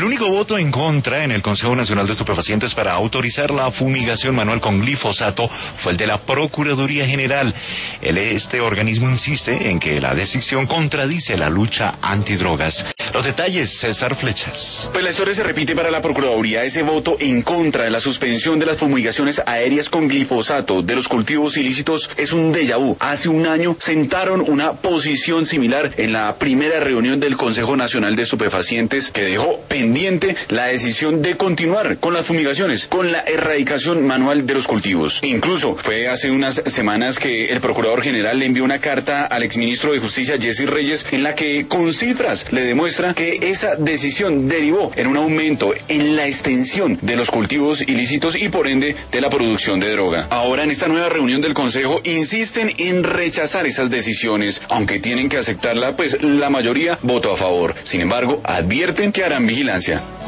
único voto en contra en el Consejo Nacional de Estupefacientes para autorizar la fumigación manual con glifosato fue el de la Procuraduría General. Este organismo insiste en que la decisión contradice la lucha antidrogas. Los detalles, César Flechas. Pues la historia se repite para la Procuraduría. Ese voto en contra de la suspensión de las fumigaciones aéreas con glifosato de los cultivos ilícitos es un déjà vu. Hace un año sentaron una posición similar en la primera reunión del Consejo Nacional de Estupefacientes, que dejó pendiente la decisión de continuar con las fumigaciones, con la erradicación manual de los cultivos. Incluso fue hace unas semanas que el Procurador General le envió una carta al exministro de Justicia, Jessy Reyes, en la que con cifras le demuestra que esa decisión derivó en un aumento en la extensión de los cultivos ilícitos y por ende de la producción de droga. Ahora en esta nueva reunión del Consejo insisten en rechazar esas decisiones, aunque tienen que aceptarla, pues la mayoría votó a favor. Sin embargo, advierten que harán vigilancia.